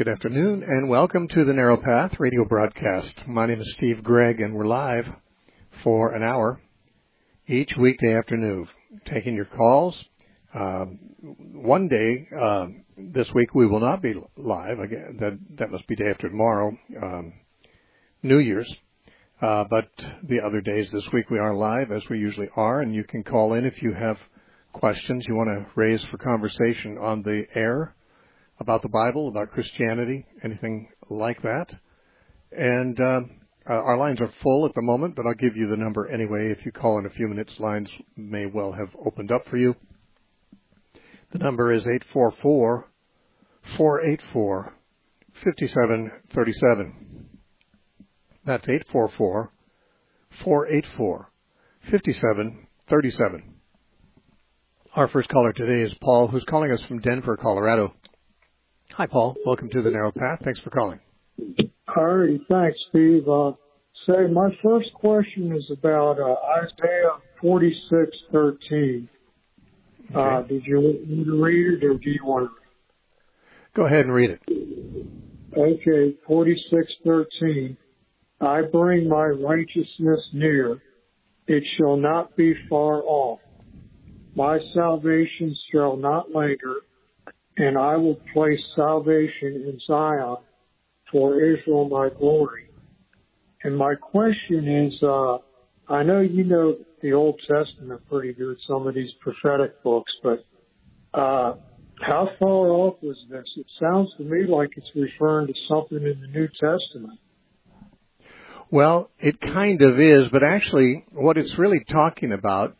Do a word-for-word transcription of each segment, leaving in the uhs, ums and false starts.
Good afternoon, and welcome to the Narrow Path radio broadcast. My name is Steve Gregg, and we're live for an hour each weekday afternoon, taking your calls. Um, one day uh, this week we will not be live. Again, that that must be day after tomorrow, um, New Year's. Uh, but the other days this week we are live, as we usually are, and you can call in if you have questions you want to raise for conversation on the air about the Bible, about Christianity, anything like that. And uh, uh, our lines are full at the moment, but I'll give you the number anyway. If you call in a few minutes, lines may well have opened up for you. The number is eight four four, four eight four, five seven three seven. That's eight four four, four eight four, five seven three seven. Our first caller today is Paul, who's calling us from Denver, Colorado. Hi, Paul. Welcome to the Narrow Path. Thanks for calling. All right. Thanks, Steve. Uh, say, my first question is about uh, Isaiah forty-six thirteen. Okay. Uh, did you want me to read it, or do you want to? Go ahead and read it. Okay, forty-six thirteen. I bring my righteousness near. It shall not be far off. My salvation shall not linger. And I will place salvation in Zion for Israel, my glory. And my question is, uh, I know you know the Old Testament pretty good, some of these prophetic books, but uh, how far off was this? It sounds to me like it's referring to something in the New Testament. Well, it kind of is, but actually what it's really talking about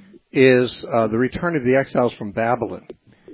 is uh, the return of the exiles from Babylon.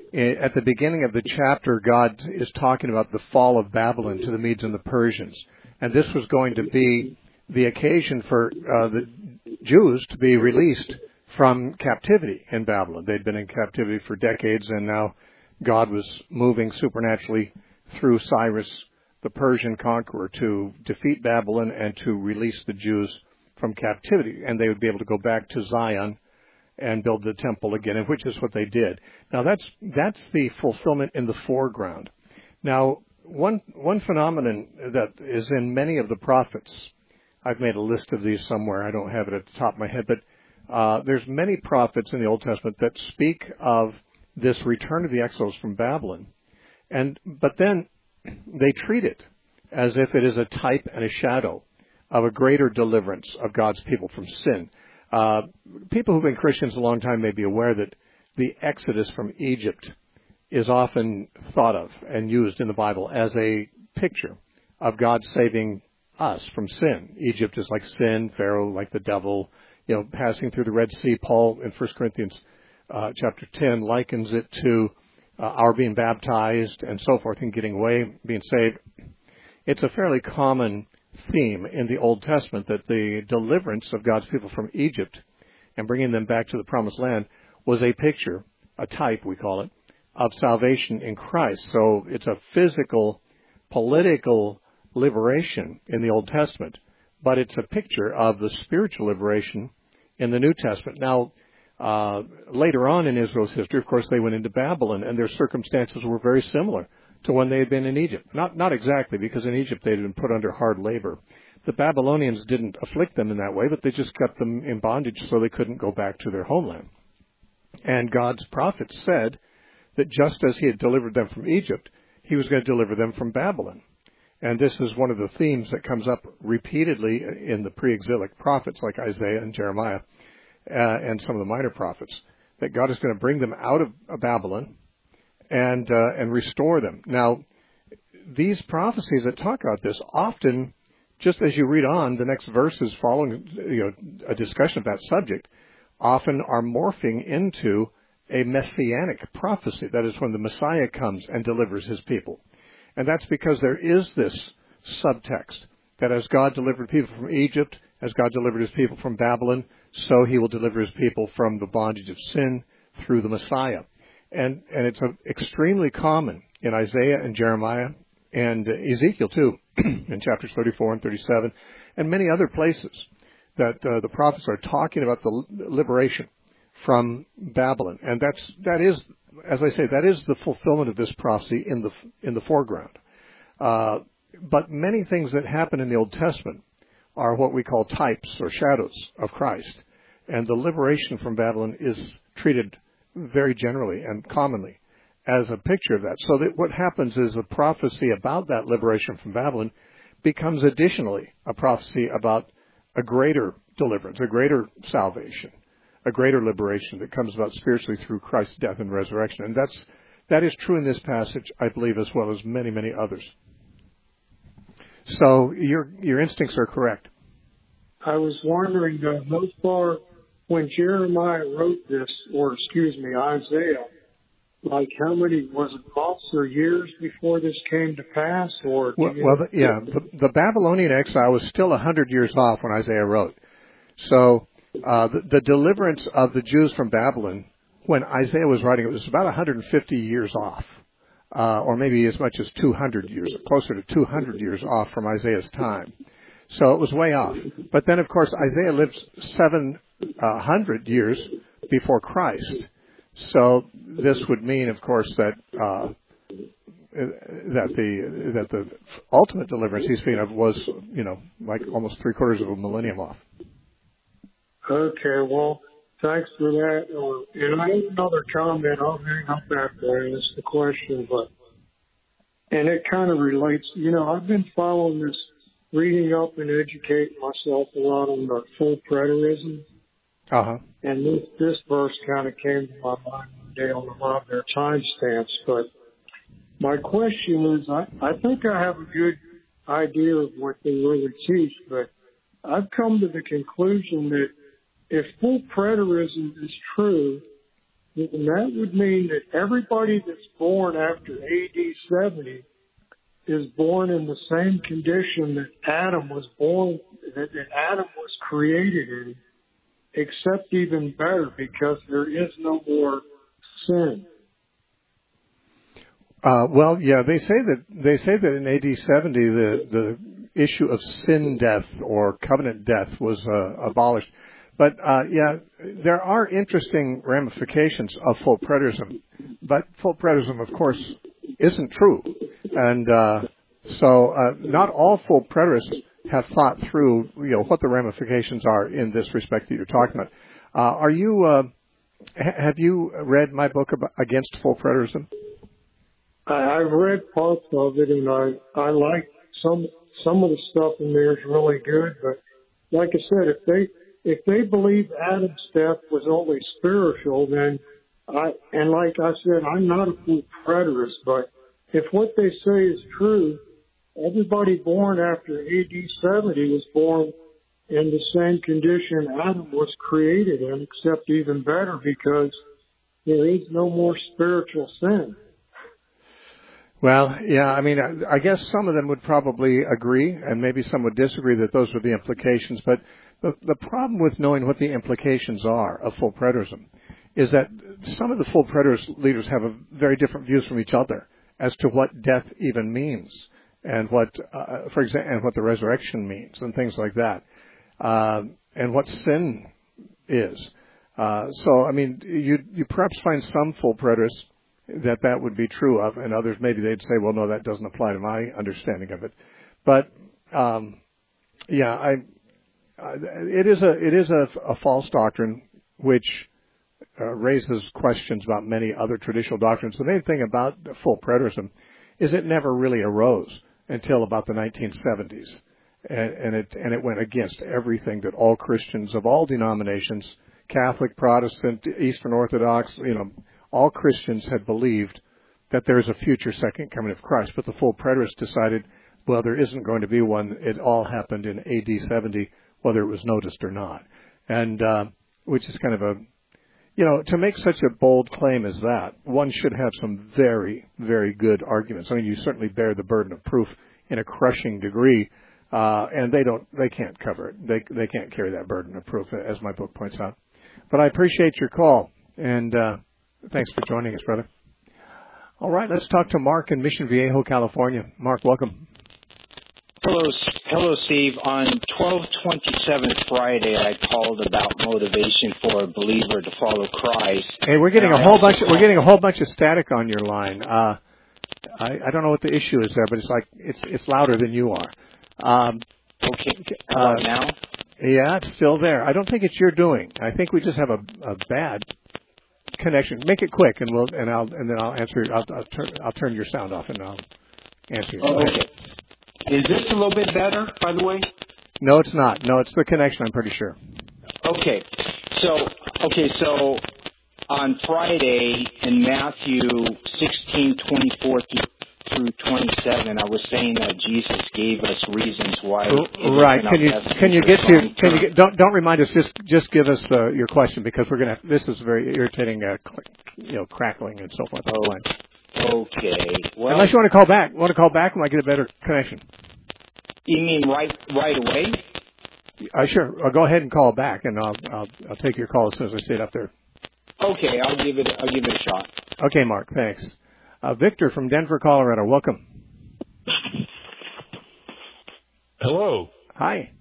At the beginning of the chapter, God is talking about the fall of Babylon to the Medes and the Persians. And this was going to be the occasion for uh, the Jews to be released from captivity in Babylon. They'd been in captivity for decades, and now God was moving supernaturally through Cyrus, the Persian conqueror, to defeat Babylon and to release the Jews from captivity. And they would be able to go back to Zion and build the temple again, and which is what they did. Now that's that's the fulfillment in the foreground. Now, one one phenomenon that is in many of the prophets, I've made a list of these somewhere, I don't have it at the top of my head, but uh, there's many prophets in the Old Testament that speak of this return of the exiles from Babylon, and but then they treat it as if it is a type and a shadow of a greater deliverance of God's people from sin. Uh, people who've been Christians a long time may be aware that the Exodus from Egypt is often thought of and used in the Bible as a picture of God saving us from sin. Egypt is like sin, Pharaoh like the devil, you know, passing through the Red Sea. Paul in First Corinthians uh, chapter ten likens it to uh, our being baptized and so forth and getting away, being saved. It's a fairly common theme in the Old Testament that the deliverance of God's people from Egypt and bringing them back to the Promised Land was a picture, a type we call it, of salvation in Christ. So it's a physical, political liberation in the Old Testament, but it's a picture of the spiritual liberation in the New Testament. Now, uh, later on in Israel's history, of course, they went into Babylon, and their circumstances were very similar to when they had been in Egypt. Not not exactly, because in Egypt they had been put under hard labor. The Babylonians didn't afflict them in that way, but they just kept them in bondage so they couldn't go back to their homeland. And God's prophets said that just as he had delivered them from Egypt, he was going to deliver them from Babylon. And this is one of the themes that comes up repeatedly in the pre-exilic prophets like Isaiah and Jeremiah uh, and some of the minor prophets, that God is going to bring them out of Babylon and uh, and restore them. Now, these prophecies that talk about this often, just as you read on, the next verses following you know, a discussion of that subject, often are morphing into a messianic prophecy. That is when the Messiah comes and delivers his people. And that's because there is this subtext that as God delivered people from Egypt, as God delivered his people from Babylon, so he will deliver his people from the bondage of sin through the Messiah. And and it's a, extremely common in Isaiah and Jeremiah and Ezekiel too, in chapters thirty-four and thirty-seven, and many other places that uh, the prophets are talking about the liberation from Babylon. And that's that is, as I say, that is the fulfillment of this prophecy in the in the foreground. Uh, but many things that happen in the Old Testament are what we call types or shadows of Christ. And the liberation from Babylon is treated very generally and commonly as a picture of that. So that what happens is a prophecy about that liberation from Babylon becomes additionally a prophecy about a greater deliverance, a greater salvation, a greater liberation that comes about spiritually through Christ's death and resurrection. And that's that is true in this passage, I believe, as well as many, many others. So your your instincts are correct. I was wondering, uh, thus far, when Jeremiah wrote this, or excuse me, Isaiah, like how many, was it months or years before this came to pass? Or Well, well the, yeah, the, the Babylonian exile was still a hundred years off when Isaiah wrote. So uh, the, the deliverance of the Jews from Babylon, when Isaiah was writing, it was about one hundred fifty years off, uh, or maybe as much as two hundred years, closer to two hundred years off from Isaiah's time. So it was way off. But then, of course, Isaiah lived seven hundred years before Christ. So this would mean, of course, that uh, that the that the ultimate deliverance he's speaking of was, you know, like almost three quarters of a millennium off. Okay, well, thanks for that. Uh, and I have another comment. I'll hang up after I ask the question, but and it kind of relates. You know, I've been following this, reading up and educating myself a lot on the full preterism. Uh-huh. And this, this verse kind of came to my mind one day on a lot of their timestamps. But my question is, I, I think I have a good idea of what they really teach, but I've come to the conclusion that if full preterism is true, then that would mean that everybody that's born after A D seventy is born in the same condition that Adam was born, that, that Adam was created in, except even better, because there is no more sin. Uh, well, yeah, they say that they say that in A D seventy the the issue of sin death or covenant death was uh, abolished. But uh, yeah, there are interesting ramifications of full preterism. But full preterism, of course, isn't true, and uh, so uh, not all full preterists have thought through, you know, what the ramifications are in this respect that you're talking about. Uh, are you uh, ha- have you read my book about, Against Full Preterism? I, I've read parts of it, and I I like some some of the stuff in there is really good. But like I said, if they if they believe Adam's death was only spiritual, then I and like I said, I'm not a full preterist, but if what they say is true, everybody born after A D seventy was born in the same condition Adam was created in, except even better, because there is no more spiritual sin. Well, yeah, I mean, I, I guess some of them would probably agree, and maybe some would disagree that those were the implications. But the, the problem with knowing what the implications are of full preterism is that some of the full preterist leaders have a very different views from each other as to what death even means, and what, uh, for example, and what the resurrection means, and things like that, uh, and what sin is. Uh, so, I mean, you you perhaps find some full preterists that that would be true of, and others maybe they'd say, well, no, that doesn't apply to my understanding of it. But um, yeah, I, I it is a it is a, a false doctrine which uh, raises questions about many other traditional doctrines. The main thing about full preterism is it never really arose until about the nineteen seventies, and, and it and it went against everything that all Christians of all denominations, Catholic, Protestant, Eastern Orthodox, you know, all Christians had believed that there is a future second coming of Christ. But the full preterists decided, well, there isn't going to be one. It all happened in A D seventy, whether it was noticed or not, and uh, which is kind of a, you know, to make such a bold claim as that, one should have some very, very good arguments. I mean, you certainly bear the burden of proof in a crushing degree, uh, and they don't, they can't cover it. They they can't carry that burden of proof, as my book points out. But I appreciate your call, and uh, thanks for joining us, brother. All right, let's talk to Mark in Mission Viejo, California. Mark, welcome. Hello, hello, Steve. On twelve twenty-seven Friday, I called about motivation for a believer to follow Christ. Hey, we're getting a whole bunch. Of, we're getting a whole bunch of static on your line. Uh, I, I don't know what the issue is there, but it's like it's it's louder than you are. Um, okay. Uh, now? Yeah, it's still there. I don't think it's your doing. I think we just have a, a bad connection. Make it quick, and we'll and I'll and then I'll answer. I'll, I'll turn I'll turn your sound off, and I'll answer you. Oh, okay. Is this a little bit better, by the way? No, it's not. No, it's the connection. I'm pretty sure. Okay. So okay. So on Friday in Matthew sixteen twenty four through twenty-seven, I was saying that Jesus gave us reasons why. Right. Can you can you get to can you get, don't don't remind us, just just give us uh, your question, because we're gonna this is very irritating, uh, you know, crackling and so forth. Oh, okay. Well, unless you want to call back, want to call back, we might get a better connection. You mean right right away? Uh, sure. Uh, go ahead and call back, and I'll I'll I'll take your call as soon as I see it up there. Okay, I'll give it I'll give it a shot. Okay, Mark. Thanks. Uh, Victor from Denver, Colorado. Welcome. Hello. Hi.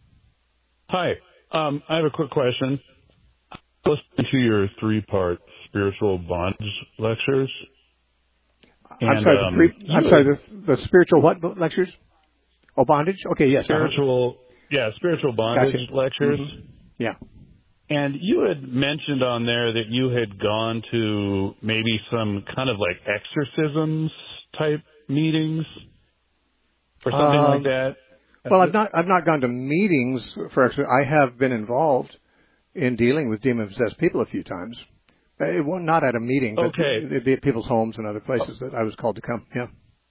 Hi. Um, I have a quick question. I listened to your three-part spiritual bondage lectures. And, I'm sorry. Um, the three, I'm sorry. The, the spiritual what lectures? Oh, bondage. Okay. Yes. Spiritual. Uh-huh. Yeah, spiritual bondage gotcha. lectures. Mm-hmm. Yeah. And you had mentioned on there that you had gone to maybe some kind of like exorcisms type meetings or something um, like that. Well, I've not I've not gone to meetings for exorcism. I have been involved in dealing with demon-possessed people a few times. It was not at a meeting, but okay. it'd be at people's homes and other places that I was called to come. Yeah.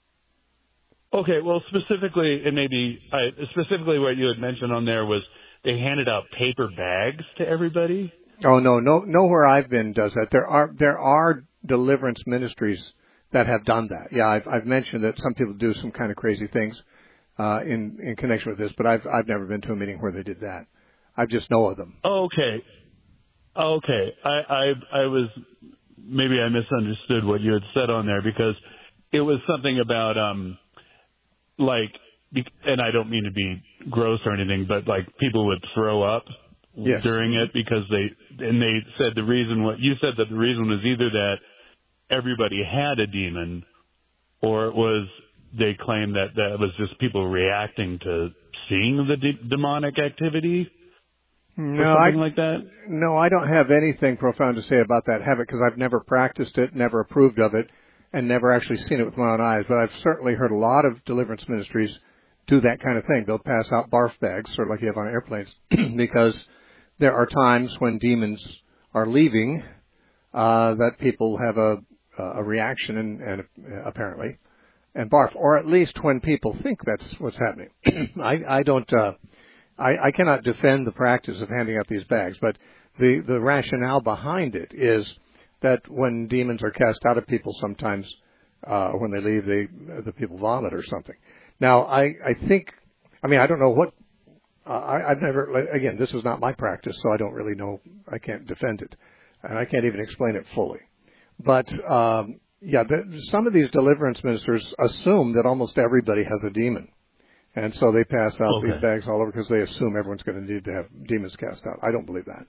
Okay. Well, specifically, and maybe I, specifically what you had mentioned on there was they handed out paper bags to everybody. Oh no, no, nowhere I've been does that. There are there are deliverance ministries that have done that. Yeah, I've I've mentioned that some people do some kind of crazy things uh, in in connection with this, but I've I've never been to a meeting where they did that. I just know of them. Okay, okay. I I I was maybe I misunderstood what you had said on there, because it was something about um like. And I don't mean to be gross or anything, but like people would throw up yes. during it because they, and they said the reason, what you said that the reason was either that everybody had a demon, or it was they claimed that that was just people reacting to seeing the de- demonic activity. No, or something I, like that. No, I don't have anything profound to say about that habit, because I've never practiced it, never approved of it, and never actually seen it with my own eyes. But I've certainly heard a lot of deliverance ministries do that kind of thing. They'll pass out barf bags, sort of like you have on airplanes, because there are times when demons are leaving uh, that people have a, a reaction, and, and uh, apparently, and barf, or at least when people think that's what's happening. I, I don't, uh, I, I cannot defend the practice of handing out these bags, but the, the rationale behind it is that when demons are cast out of people, sometimes uh, when they leave, they, the people vomit or something. Now, I, I think, I mean, I don't know what, uh, I, I've never, again, this is not my practice, so I don't really know, I can't defend it, and I can't even explain it fully. But, um, yeah, the, some of these deliverance ministers assume that almost everybody has a demon, and so they pass out okay. these bags all over because they assume everyone's going to need to have demons cast out. I don't believe that.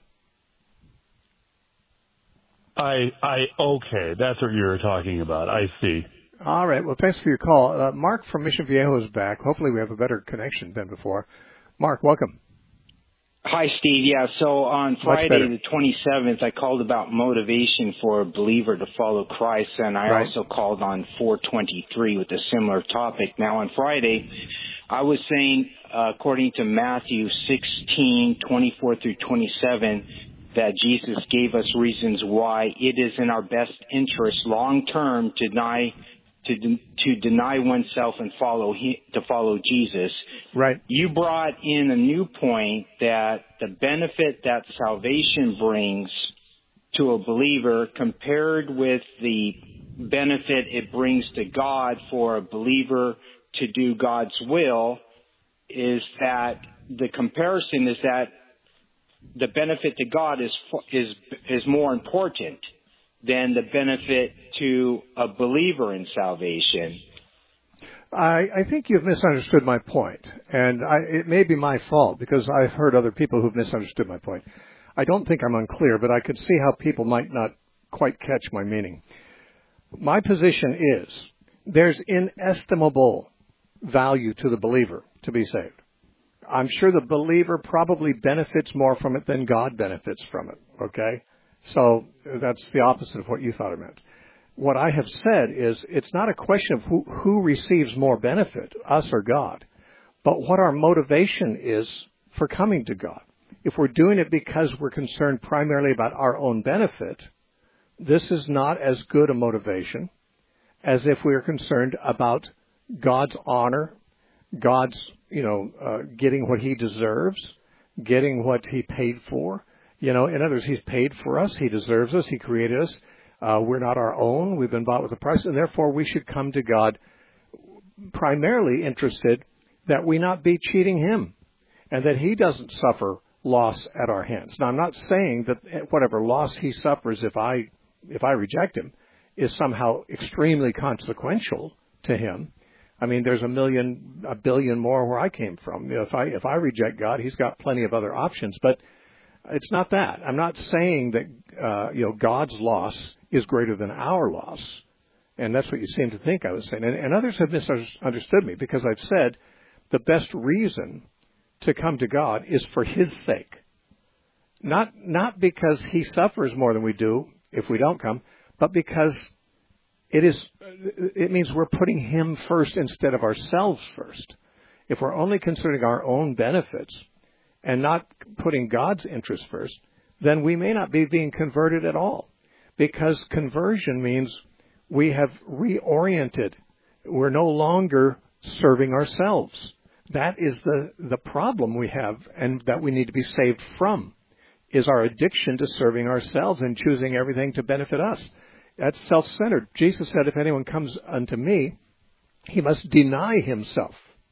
I, I, okay, that's what you were talking about. I see. All right. Well, thanks for your call. Uh, Mark from Mission Viejo is back. Hopefully we have a better connection than before. Mark, welcome. Hi, Steve. Yeah, so on Friday the twenty-seventh, I called about motivation for a believer to follow Christ, and I right. also called on four twenty-three with a similar topic. Now, on Friday, I was saying, uh, according to Matthew sixteen twenty-four through twenty-seven, that Jesus gave us reasons why it is in our best interest long-term to deny To, to deny oneself and follow he, to follow Jesus. Right. You brought in a new point that the benefit that salvation brings to a believer compared with the benefit it brings to God for a believer to do God's will is that the comparison is that the benefit to God is is is more important than the benefit to a believer in salvation. I, I think you've misunderstood my point, and I, it may be my fault because I've heard other people who've misunderstood my point. I don't think I'm unclear, but I could see how people might not quite catch my meaning. My position is there's inestimable value to the believer to be saved. I'm sure the believer probably benefits more from it than God benefits from it, okay? So that's the opposite of what you thought it meant. What I have said is it's not a question of who, who receives more benefit, us or God, but what our motivation is for coming to God. If we're doing it because we're concerned primarily about our own benefit, this is not as good a motivation as if we are concerned about God's honor, God's, you know, uh, getting what he deserves, getting what he paid for. You know, in other words, he's paid for us. He deserves us. He created us. Uh, we're not our own. We've been bought with a price, and therefore we should come to God primarily interested that we not be cheating him and that he doesn't suffer loss at our hands. Now, I'm not saying that whatever loss he suffers if I if I reject him is somehow extremely consequential to him. I mean, there's a million, a billion more where I came from. You know, if I if I reject God, he's got plenty of other options. But it's not that. I'm not saying that uh, you know God's loss is greater than our loss, and that's what you seem to think I was saying. And, and others have misunderstood me because I've said the best reason to come to God is for his sake, not not because he suffers more than we do if we don't come, but because it is it means we're putting him first instead of ourselves first. If we're only considering our own benefits and not putting God's interest first, then we may not be being converted at all, because conversion means we have reoriented. We're no longer serving ourselves. That is the, the problem we have and that we need to be saved from, is our addiction to serving ourselves and choosing everything to benefit us. That's self-centered. Jesus said, if anyone comes unto me, he must deny himself.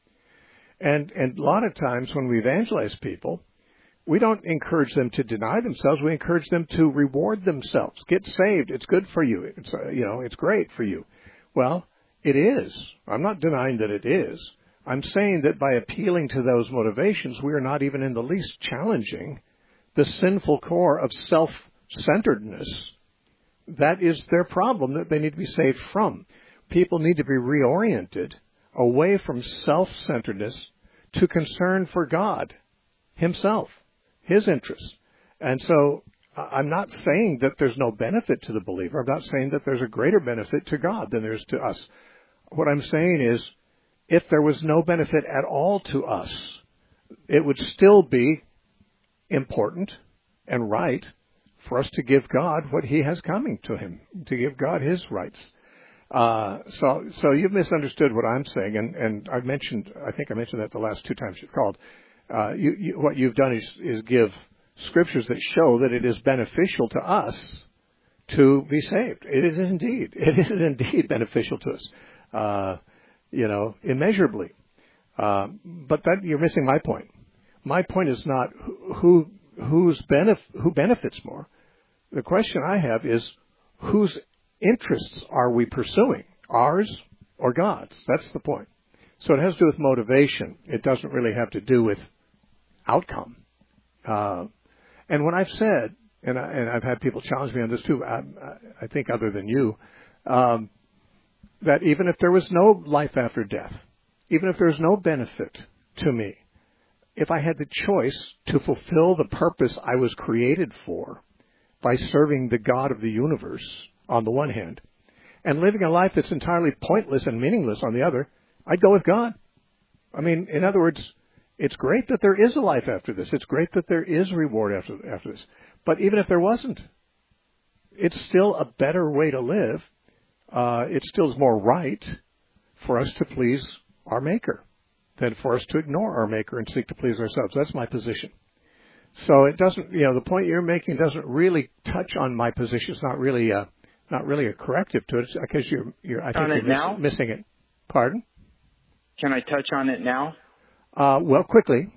And, and a lot of times when we evangelize people, we don't encourage them to deny themselves. We encourage them to reward themselves. Get saved. It's good for you. It's, uh, you know, it's great for you. Well, it is. I'm not denying that it is. I'm saying that by appealing to those motivations, we are not even in the least challenging the sinful core of self-centeredness. That is their problem that they need to be saved from. People need to be reoriented away from self-centeredness to concern for God himself, his interests. And so I'm not saying that there's no benefit to the believer. I'm not saying that there's a greater benefit to God than there is to us. What I'm saying is, if there was no benefit at all to us, it would still be important and right for us to give God what he has coming to him, to give God his rights. Uh, so, so you've misunderstood what I'm saying, and, and I've mentioned, I think I mentioned that the last two times you've called. Uh, you, you, what you've done is, is give scriptures that show that it is beneficial to us to be saved. It is indeed. It is indeed beneficial to us, uh, you know, immeasurably. Uh, but that you're missing my point. My point is not who who's benef- who benefits more. The question I have is, whose interests are we pursuing, ours or God's? That's the point. So it has to do with motivation. It doesn't really have to do with outcome. Uh, and when I've said, and, I, and I've had people challenge me on this too, I, I think other than you, um, that even if there was no life after death, even if there's no benefit to me, if I had the choice to fulfill the purpose I was created for by serving the God of the universe on the one hand, and living a life that's entirely pointless and meaningless on the other, I'd go with God. I mean, in other words, it's great that there is a life after this. It's great that there is a reward after, after this. But even if there wasn't, it's still a better way to live. Uh, it still is more right for us to please our Maker than for us to ignore our Maker and seek to please ourselves. That's my position. So it doesn't, you know, the point you're making doesn't really touch on my position. It's not really a, not really a corrective to it, because you're, you're I think you're miss, missing it. Pardon? Can I touch on it now? Uh, well, quickly.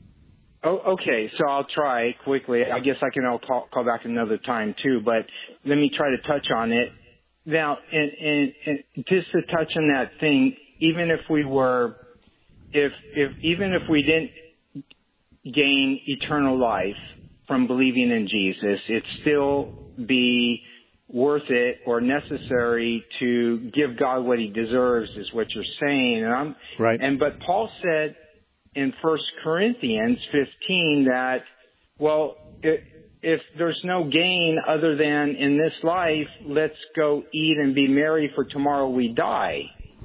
Oh, okay. So I'll try quickly. I guess I can I'll call, call back another time too, but let me try to touch on it. Now, and, and, and just to touch on that thing, even if we were, if, if, even if we didn't gain eternal life from believing in Jesus, it'd still be worth it or necessary to give God what he deserves, is what you're saying. And I'm, right. And but Paul said in First Corinthians fifteen that, well, it, if there's no gain other than in this life, let's go eat and be merry, for tomorrow we die.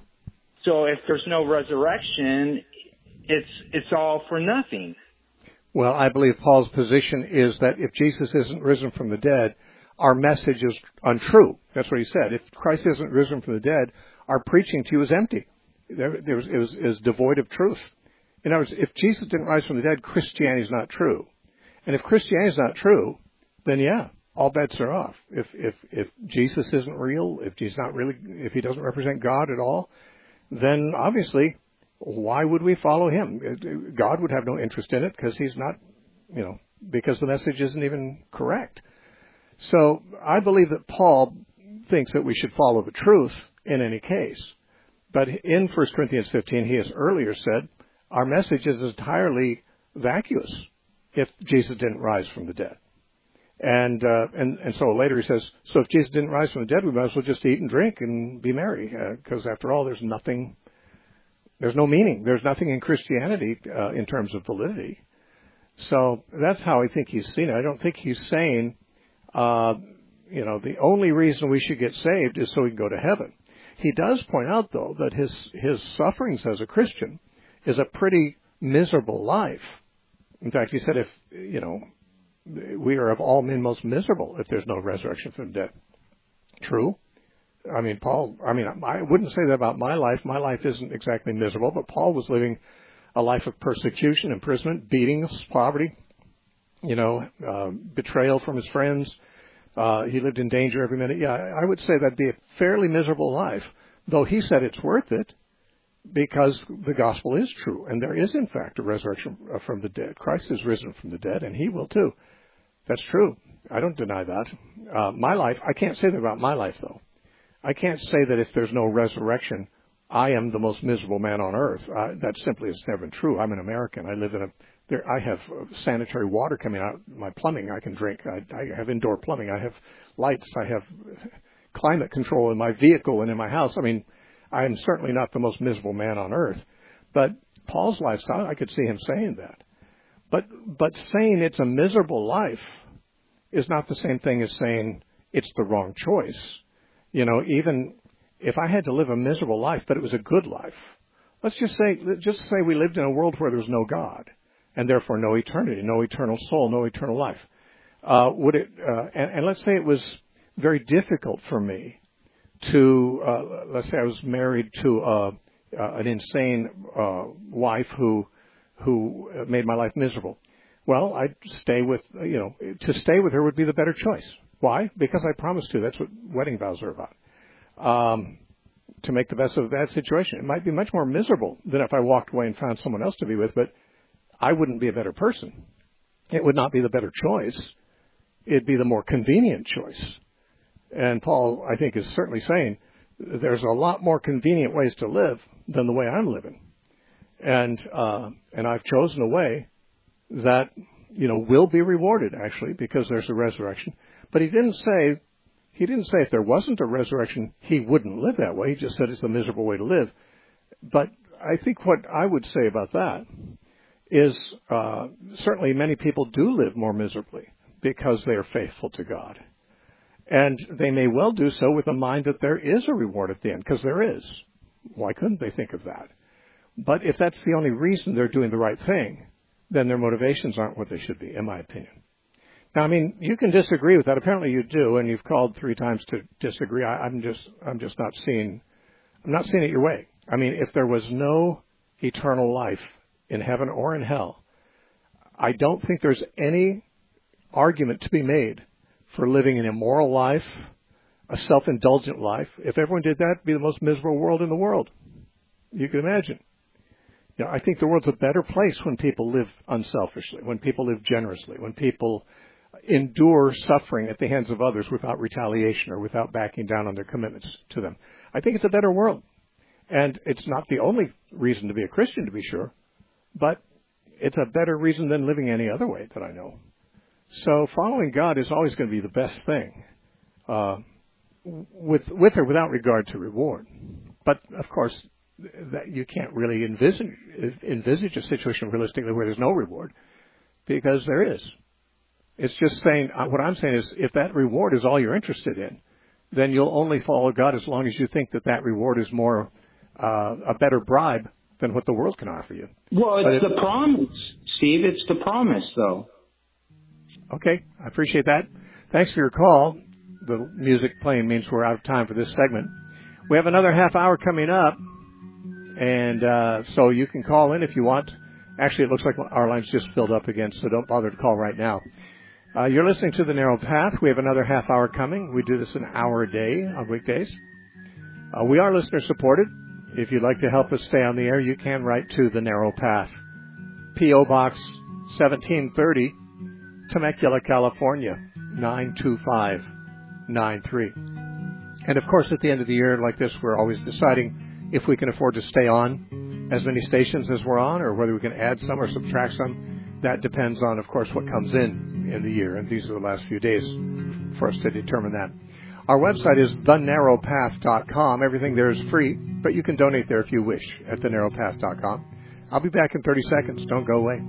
So if there's no resurrection, it's it's all for nothing. Well, I believe Paul's position is that if Jesus isn't risen from the dead, our message is untrue. That's what he said. If Christ isn't risen from the dead, our preaching to you is empty. There, there was, it, was, it was devoid of truth. In other words, if Jesus didn't rise from the dead, Christianity is not true. And if Christianity is not true, then yeah, all bets are off. If if if Jesus isn't real, if he's not really, if he doesn't represent God at all, then obviously, why would we follow him? God would have no interest in it because he's not, you know, because the message isn't even correct. So I believe that Paul thinks that we should follow the truth in any case. But in First Corinthians fifteen, he has earlier said, our message is entirely vacuous if Jesus didn't rise from the dead. And, uh, and, and so later he says, so if Jesus didn't rise from the dead, we might as well just eat and drink and be merry, because uh, after all, there's nothing, there's no meaning. There's nothing in Christianity uh, in terms of validity. So that's how I think he's seen it. I don't think he's saying, uh, you know, the only reason we should get saved is so we can go to heaven. He does point out, though, that his, his sufferings as a Christian is a pretty miserable life. In fact, he said, if, you know, we are of all men most miserable if there's no resurrection from the dead. True. I mean, Paul, I mean, I wouldn't say that about my life. My life isn't exactly miserable, but Paul was living a life of persecution, imprisonment, beatings, poverty, you know, uh, betrayal from his friends. Uh, he lived in danger every minute. Yeah, I would say that'd be a fairly miserable life, though he said it's worth it because the gospel is true. And there is, in fact, a resurrection from the dead. Christ is risen from the dead, and he will too. That's true. I don't deny that. Uh, my life, I can't say that about my life, though. I can't say that if there's no resurrection, I am the most miserable man on earth. Uh, that simply has never been true. I'm an American. I live in a, there, I have sanitary water coming out. My plumbing I can drink. I, I have indoor plumbing. I have lights. I have climate control in my vehicle and in my house. I mean, I am certainly not the most miserable man on earth. But Paul's lifestyle, I could see him saying that. But, but saying it's a miserable life is not the same thing as saying it's the wrong choice. You know, even if I had to live a miserable life, but it was a good life, let's just say, just say we lived in a world where there was no God, and therefore no eternity, no eternal soul, no eternal life. Uh, would it? Uh, and, and let's say it was very difficult for me to, uh, let's say I was married to uh, uh, an insane uh, wife who who made my life miserable. Well, I'd stay with, you know, to stay with her would be the better choice. Why? Because I promised to. That's what wedding vows are about. Um, to make the best of a bad situation. It might be much more miserable than if I walked away and found someone else to be with, but I wouldn't be a better person. It would not be the better choice. It'd be the more convenient choice. And Paul, I think, is certainly saying there's a lot more convenient ways to live than the way I'm living. And, uh, and I've chosen a way that, you know, will be rewarded, actually, because there's a resurrection. But he didn't say, he didn't say if there wasn't a resurrection, he wouldn't live that way. He just said it's a miserable way to live. But I think what I would say about that is, uh, certainly many people do live more miserably because they are faithful to God. And they may well do so with a mind that there is a reward at the end, because there is. Why couldn't they think of that? But if that's the only reason they're doing the right thing, then their motivations aren't what they should be, in my opinion. Now, I mean, you can disagree with that. Apparently you do, and you've called three times to disagree. I, I'm just, I'm just not seeing, I'm not seeing it your way. I mean, if there was no eternal life in heaven or in hell, I don't think there's any argument to be made for living an immoral life, a self-indulgent life. If everyone did that, it'd be the most miserable world in the world. You can imagine. You know, I think the world's a better place when people live unselfishly, when people live generously, when people endure suffering at the hands of others without retaliation or without backing down on their commitments to them. I think it's a better world. And it's not the only reason to be a Christian, to be sure, but it's a better reason than living any other way that I know. So following God is always going to be the best thing. Uh, with with or without regard to reward. But of course, that you can't really envisage envisage a situation realistically where there's no reward, because there is. It's just saying, what I'm saying is, if that reward is all you're interested in, then you'll only follow God as long as you think that that reward is more uh, a better bribe than what the world can offer you. Well, it's it, the promise, Steve. It's the promise, though. Okay, I appreciate that. Thanks for your call. The music playing means we're out of time for this segment. We have another half hour coming up, and uh, so you can call in if you want. Actually, it looks like our line's just filled up again, so don't bother to call right now. Uh, you're listening to The Narrow Path. We have another half hour coming. We do this an hour a day on weekdays. Uh, we are listener supported. If you'd like to help us stay on the air, you can write to The Narrow Path, P O Box seventeen thirty, Temecula, California, nine two five nine three. And of course, at the end of the year like this, we're always deciding if we can afford to stay on as many stations as we're on, or whether we can add some or subtract some. That depends on, of course, what comes in in the year. And these are the last few days for us to determine that. Our website is the narrow path dot com. Everything there is free, but you can donate there if you wish at the narrow path dot com. I'll be back in thirty seconds. Don't go away.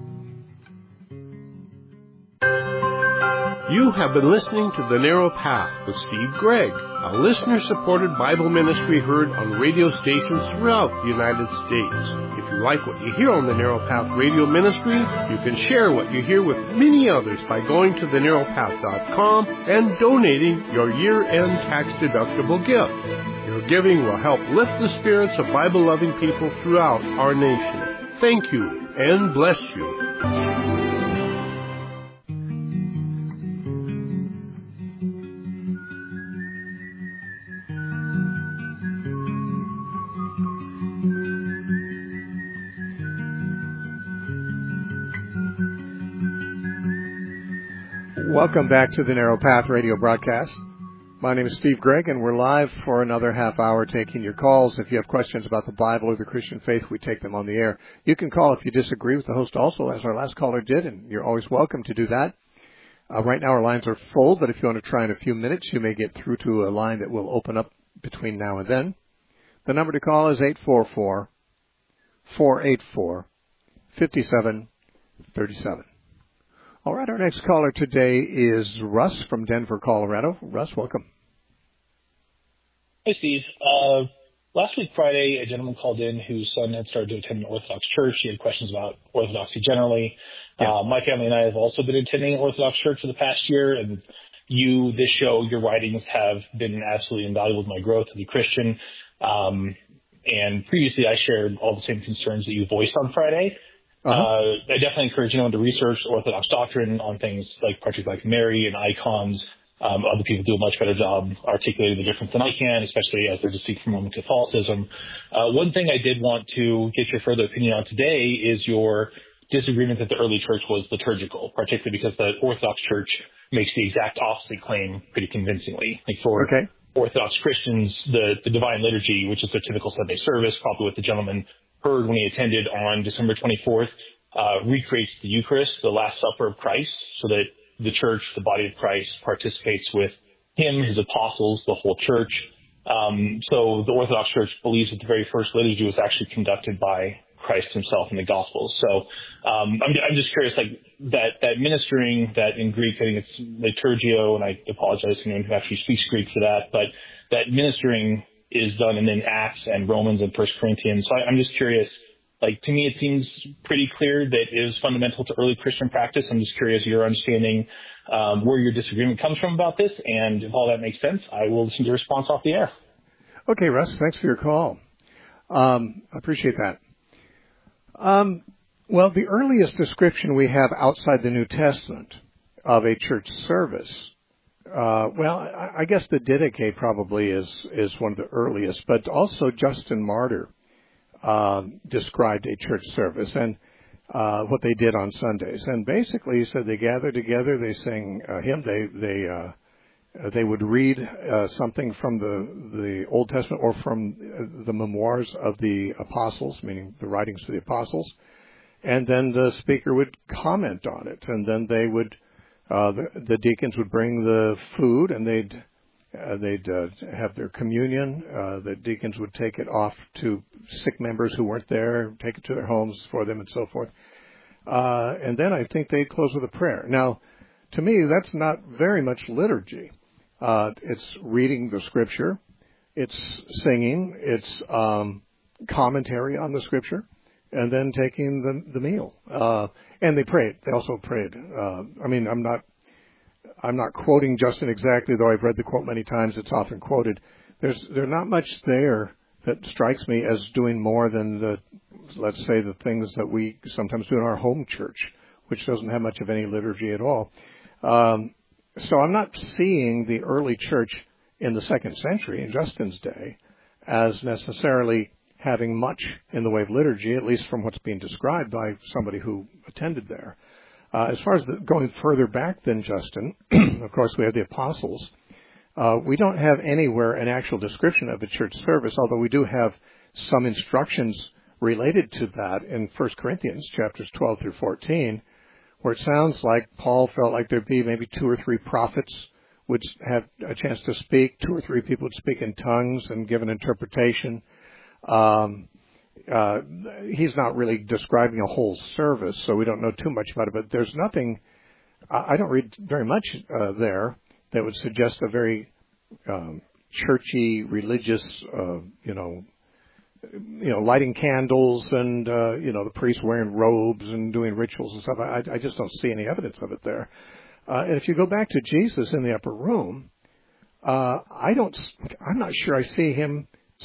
You have been listening to The Narrow Path with Steve Gregg, a listener-supported Bible ministry heard on radio stations throughout the United States. If you like what you hear on The Narrow Path Radio Ministry, you can share what you hear with many others by going to the narrow path dot com and donating your year-end tax-deductible gift. Your giving will help lift the spirits of Bible-loving people throughout our nation. Thank you, and bless you. Welcome back to the Narrow Path radio broadcast. My name is Steve Gregg, and we're live for another half hour taking your calls. If you have questions about the Bible or the Christian faith, we take them on the air. You can call if you disagree with the host also, as our last caller did, and you're always welcome to do that. Uh, right now our lines are full, but if you want to try in a few minutes, you may get through to a line that will open up between now and then. The number to call is eight four four, four eight four, five seven three seven. All right, our next caller today is Russ from Denver, Colorado. Russ, welcome. Hi, Steve. Uh, last week, Friday, a gentleman called in whose son had started to attend an Orthodox church. He had questions about Orthodoxy generally. Yeah. Uh, my family and I have also been attending an Orthodox church for the past year, and you, this show, your writings have been absolutely invaluable to my growth as a Christian. Um, and previously, I shared all the same concerns that you voiced on Friday. Uh-huh. Uh, I definitely encourage anyone to research Orthodox doctrine on things like particularly like Mary and icons. Um, other people do a much better job articulating the difference than I can, especially as they're distinct from Roman Catholicism. Uh, one thing I did want to get your further opinion on today is your disagreement that the early church was liturgical, particularly because the Orthodox Church makes the exact opposite claim pretty convincingly. Like for okay. Orthodox Christians, the, the Divine Liturgy, which is their typical Sunday service, probably what the gentleman heard when he attended on December twenty-fourth, uh, recreates the Eucharist, the Last Supper of Christ, so that the church, the body of Christ, participates with him, his apostles, the whole church. Um, so the Orthodox Church believes that the very first liturgy was actually conducted by Christ himself in the Gospels. So um, I'm, I'm just curious, like that, that ministering, that in Greek, I think it's liturgio, and I apologize to anyone who actually speaks Greek for that, but that ministering is done in then Acts and Romans and First Corinthians. So I, I'm just curious, like to me it seems pretty clear that it is fundamental to early Christian practice. I'm just curious your understanding um, where your disagreement comes from about this, and if all that makes sense, I will listen to your response off the air. Okay, Russ, thanks for your call. Um, I appreciate that. Um, well, the earliest description we have outside the New Testament of a church service, uh, well, I, I guess the Didache probably is, is one of the earliest, but also Justin Martyr um, described a church service and uh, what they did on Sundays. And basically, he said they gathered together, they sang a hymn, they they uh, they would read uh, something from the the Old Testament or from the memoirs of the apostles, meaning the writings of the apostles, and then the speaker would comment on it, and then they would uh, the, the deacons would bring the food, and they'd Uh, they'd uh, have their communion. Uh, the deacons would take it off to sick members who weren't there, take it to their homes for them, and so forth. Uh, and then I think they'd close with a prayer. Now, to me, that's not very much liturgy. Uh, it's reading the Scripture. It's singing. It's um, commentary on the Scripture. And then taking the, the meal. Uh, and they prayed. They also prayed. Uh, I mean, I'm not, I'm not quoting Justin exactly, though I've read the quote many times. It's often quoted. There's, there's not much there that strikes me as doing more than the, let's say, the things that we sometimes do in our home church, which doesn't have much of any liturgy at all. Um, so I'm not seeing the early church in the second century, in Justin's day, as necessarily having much in the way of liturgy, at least from what's being described by somebody who attended there. Uh, as far as the, going further back than Justin, of course, we have the apostles. Uh, we don't have anywhere an actual description of a church service, although we do have some instructions related to that in First Corinthians chapters twelve through fourteen, where it sounds like Paul felt like there'd be maybe two or three prophets would have a chance to speak, two or three people would speak in tongues and give an interpretation. Um, uh, he's not really describing a whole service, so we don't know too much about it, but there's nothing, I don't read very much uh, there that would suggest a very um, churchy, religious, uh, you know, you know, lighting candles and, uh, you know, the priests wearing robes and doing rituals and stuff. I, I just don't see any evidence of it there. Uh, and if you go back to Jesus in the upper room, uh, I don't, I'm not sure I see him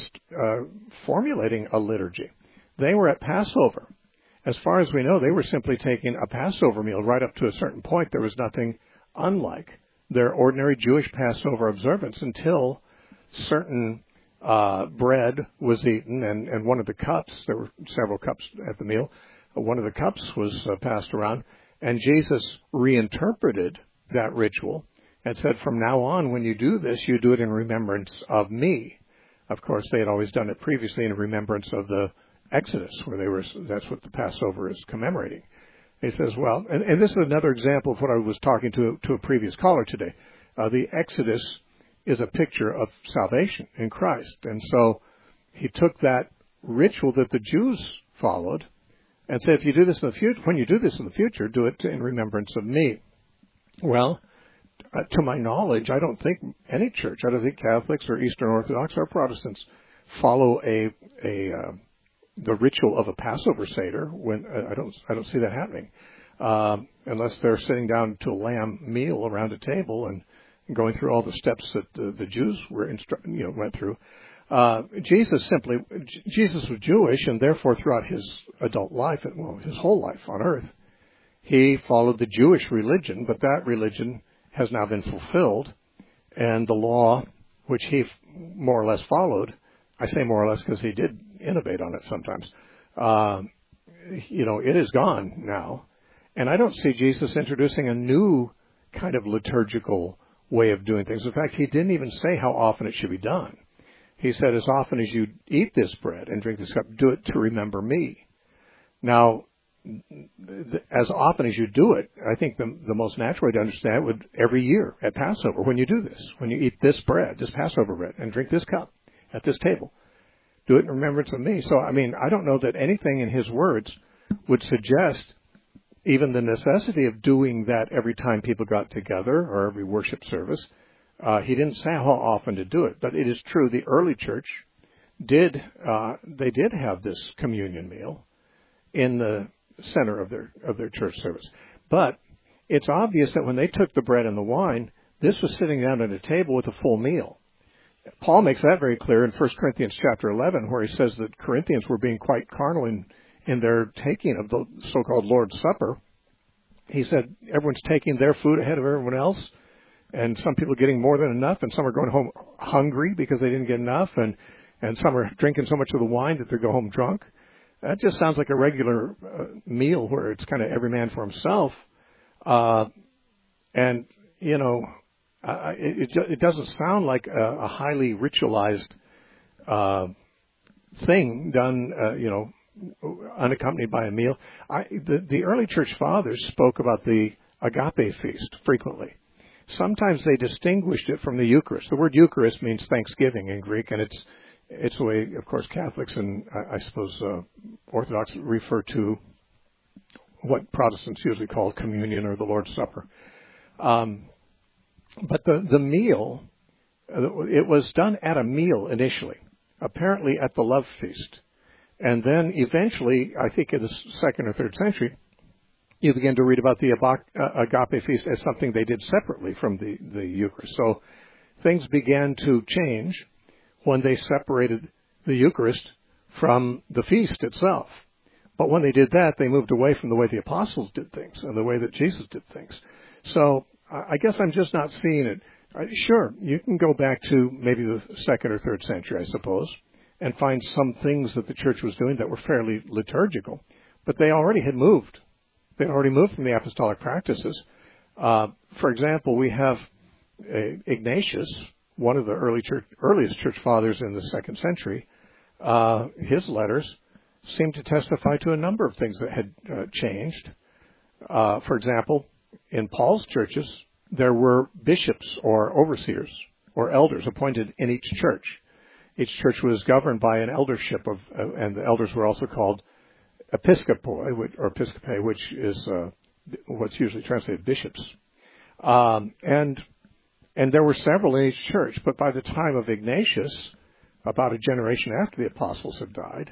Uh, formulating a liturgy. They were at Passover. As far as we know, they were simply taking a Passover meal right up to a certain point. There was nothing unlike their ordinary Jewish Passover observance until certain uh, bread was eaten, and, and one of the cups, there were several cups at the meal, one of the cups was uh, passed around, and Jesus reinterpreted that ritual and said, from now on, when you do this, you do it in remembrance of me. Of course, they had always done it previously in remembrance of the Exodus, where they were, that's what the Passover is commemorating. He says, well, and, and this is another example of what I was talking to, to a previous caller today. Uh, the Exodus is a picture of salvation in Christ. And so he took that ritual that the Jews followed and said, if you do this in the future, when you do this in the future, do it in remembrance of me. Well, Uh, to my knowledge, I don't think any church, I don't think Catholics or Eastern Orthodox or Protestants follow a a uh, the ritual of a Passover Seder. When uh, I don't I don't see that happening, um, unless they're sitting down to a lamb meal around a table and going through all the steps that the, the Jews were instru- you know went through. Uh, Jesus simply Jesus was Jewish, and therefore throughout his adult life, well, his whole life on earth, he followed the Jewish religion, but that religion has now been fulfilled, and the law, which he more or less followed, I say more or less because he did innovate on it sometimes, uh, you know, it is gone now. And I don't see Jesus introducing a new kind of liturgical way of doing things. In fact, he didn't even say how often it should be done. He said, as often as you eat this bread and drink this cup, do it to remember me. Now, as often as you do it, I think the, the most natural way to understand it would every year at Passover, when you do this, when you eat this bread, this Passover bread, and drink this cup at this table, do it in remembrance of me. So, I mean, I don't know that anything in his words would suggest even the necessity of doing that every time people got together or every worship service. Uh, he didn't say how often to do it, but it is true the early church did, uh, they did have this communion meal in the center of their of their church service. But it's obvious that when they took the bread and the wine, this was sitting down at a table with a full meal. Paul makes that very clear in First Corinthians chapter eleven, where he says that Corinthians were being quite carnal in, in their taking of the so-called Lord's Supper. He said everyone's taking their food ahead of everyone else, and some people getting more than enough, and some are going home hungry because they didn't get enough, and, and some are drinking so much of the wine that they go home drunk. That just sounds like a regular uh, meal where it's kind of every man for himself. Uh, and, you know, uh, it, it, it doesn't sound like a, a highly ritualized uh, thing done, uh, you know, unaccompanied by a meal. I, the, the early church fathers spoke about the agape feast frequently. sometimes they distinguished it from the Eucharist. The word Eucharist means thanksgiving in Greek, and it's it's the way, of course, Catholics and I, I suppose uh, Orthodox refer to what Protestants usually call communion or the Lord's Supper. Um, but the, the meal, it was done at a meal initially, apparently at the love feast. And then eventually, I think in the second or third century, you begin to read about the agape feast as something they did separately from the, the Eucharist. So things began to change when they separated the Eucharist from the feast itself. But when they did that, they moved away from the way the apostles did things and the way that Jesus did things. So I guess I'm just not seeing it. Sure, you can go back to maybe the second or third century, I suppose, and find some things that the church was doing that were fairly liturgical. But they already had moved. They had already moved from the apostolic practices. Uh, for example, we have uh, Ignatius, one of the early church, earliest church fathers in the second century. Uh, his letters seem to testify to a number of things that had uh, changed. Uh, for example, in Paul's churches, there were bishops or overseers or elders appointed in each church. Each church was governed by an eldership of, uh, and the elders were also called episkopoi, or episcopai, which is uh, what's usually translated bishops. Um, and and there were several in each church, but by the time of Ignatius, about a generation after the apostles had died,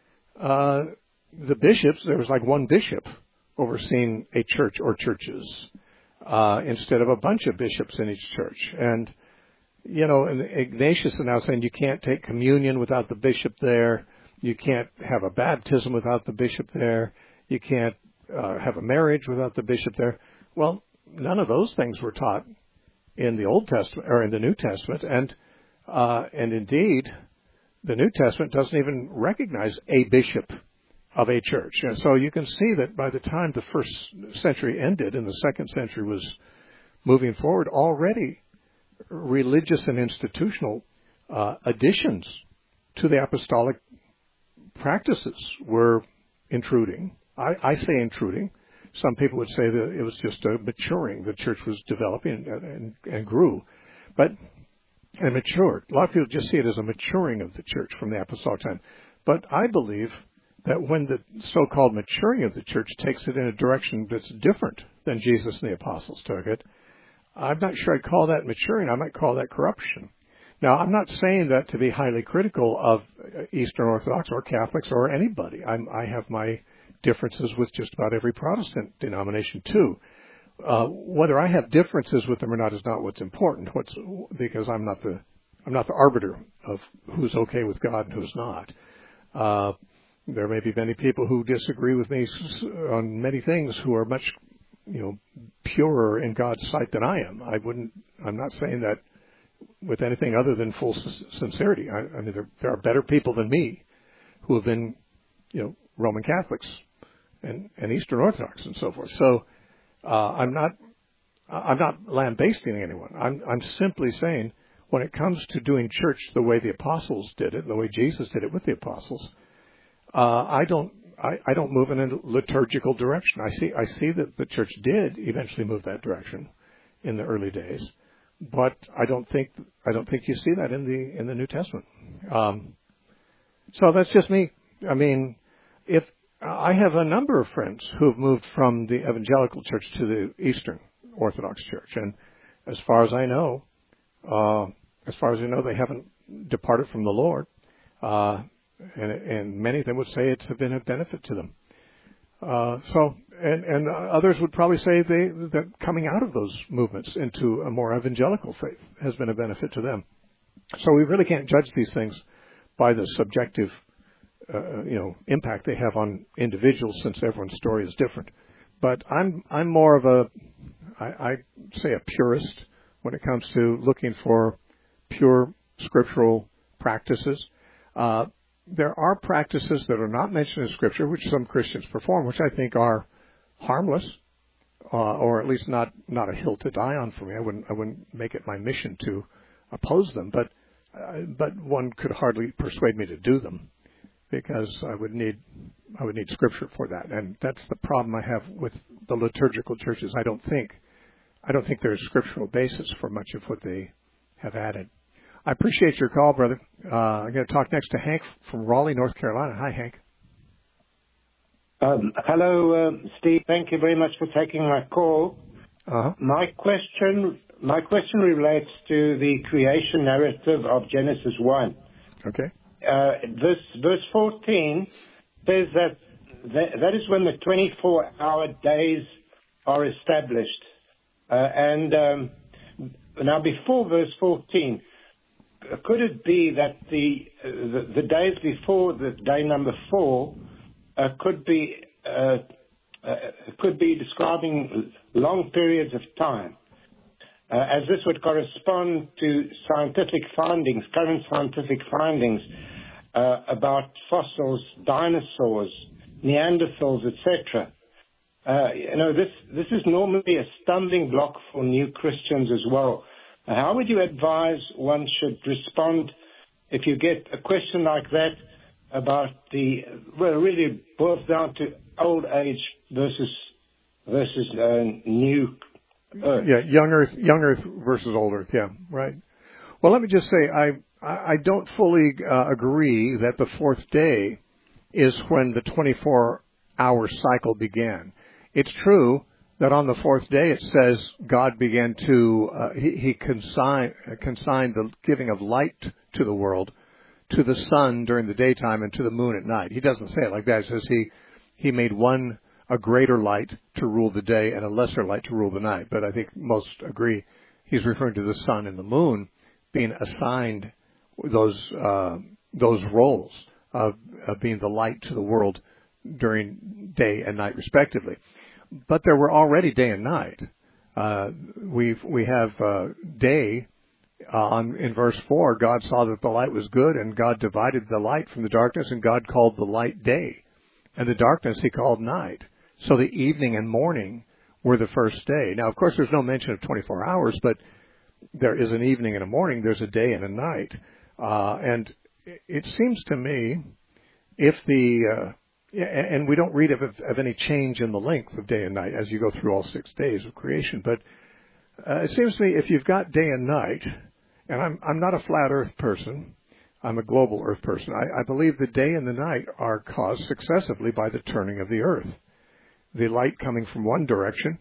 uh, the bishops, there was like one bishop overseeing a church or churches, uh, instead of a bunch of bishops in each church. And, you know, and Ignatius is now saying you can't take communion without the bishop there. You can't have a baptism without the bishop there. You can't uh, have a marriage without the bishop there. Well, none of those things were taught in the Old Testament or in the New Testament, and uh, and indeed, the New Testament doesn't even recognize a bishop of a church. And so you can see that by the time the first century ended and the second century was moving forward, already religious and institutional uh, additions to the apostolic practices were intruding. I, I say intruding. Some people would say that it was just a maturing. The church was developing and, and, and grew, but and matured. A lot of people just see it as a maturing of the church from the apostolic time. But I believe that when the so-called maturing of the church takes it in a direction that's different than Jesus and the apostles took it, I'm not sure I'd call that maturing. I might call that corruption. Now, I'm not saying that to be highly critical of Eastern Orthodox or Catholics or anybody. I'm, I have my differences with just about every Protestant denomination, too. Uh, whether I have differences with them or not is not what's important. What's because I'm not the I'm not the arbiter of who's okay with God and who's not. Uh, there may be many people who disagree with me on many things who are much, you know, purer in God's sight than I am. I wouldn't. I'm not saying that with anything other than full sincerity. I, I mean, there, there are better people than me who have been, you know, Roman Catholics and, and Eastern Orthodox and so forth. So uh, I'm not I'm not lambasting anyone. I'm I'm simply saying when it comes to doing church the way the apostles did it, the way Jesus did it with the apostles, uh, I don't I, I don't move in a liturgical direction. I see I see that the church did eventually move that direction in the early days, but I don't think I don't think you see that in the in the New Testament. Um, so that's just me. I mean, if I have a number of friends who have moved from the evangelical church to the Eastern Orthodox Church, and as far as I know, uh, as far as I know, they haven't departed from the Lord, uh, and, and many of them would say it's been a benefit to them. Uh, so, and, and others would probably say they, that coming out of those movements into a more evangelical faith has been a benefit to them. So we really can't judge these things by the subjective Uh, you know, impact they have on individuals, since everyone's story is different. But I'm I'm more of a, I, I say a purist when it comes to looking for pure scriptural practices. Uh, there are practices that are not mentioned in Scripture, which some Christians perform, which I think are harmless, uh, or at least not, not a hill to die on for me. I wouldn't I wouldn't make it my mission to oppose them, but uh, but one could hardly persuade me to do them, because I would need I would need Scripture for that. And that's the problem I have with the liturgical churches. I don't think I don't think there's scriptural basis for much of what they have added. I appreciate your call, brother. Uh, I'm going to talk next to Hank from Raleigh, North Carolina. Hi, Hank. Um, hello, uh, Steve. Thank you very much for taking my call. Uh-huh. My question, my question relates to the creation narrative of Genesis one. Okay. Uh, this verse fourteen says that that, that is when the twenty-four hour days are established. Uh, and um, now, before verse fourteen, could it be that the, uh, the the days before the day number four uh, could be uh, uh, could be describing long periods of time, uh, as this would correspond to scientific findings, current scientific findings uh, about fossils, dinosaurs, Neanderthals, et cetera. Uh, you know, this this is normally a stumbling block for new Christians as well. How would you advise one should respond if you get a question like that about the, well, it really boils down to old age versus versus uh, new Earth? Yeah, young Earth, young Earth versus old Earth. Yeah, right. Well, let me just say, I I don't fully uh, agree that the fourth day is when the twenty-four hour cycle began. It's true that on the fourth day it says God began to, uh, he, he consigned, consigned the giving of light to the world, to the sun during the daytime and to the moon at night. He doesn't say it like that. He says he, he made one, a greater light to rule the day and a lesser light to rule the night. But I think most agree he's referring to the sun and the moon being assigned those, uh, those roles of, of being the light to the world during day and night respectively. But there were already day and night. Uh, we've, we have, uh, day, uh, on, in verse four, God saw that the light was good and God divided the light from the darkness and God called the light day and the darkness he called night. So the evening and morning were the first day. Now, of course, there's no mention of twenty-four hours, but there is an evening and a morning, there's a day and a night. Uh, and it seems to me if the, uh, Yeah, and we don't read of, of any change in the length of day and night as you go through all six days of creation. But uh, it seems to me if you've got day and night, and I'm I'm not a flat Earth person, I'm a global Earth person. I, I believe the day and the night are caused successively by the turning of the Earth. The light coming from one direction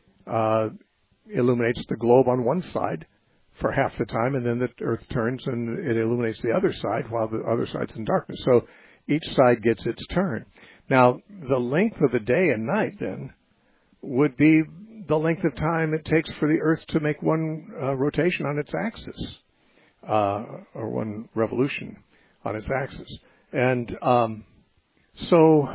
uh, illuminates the globe on one side for half the time, and then the Earth turns and it illuminates the other side while the other side's in darkness. So each side gets its turn. Now, the length of the day and night, then, would be the length of time it takes for the Earth to make one uh, rotation on its axis, uh, or one revolution on its axis. And um, so,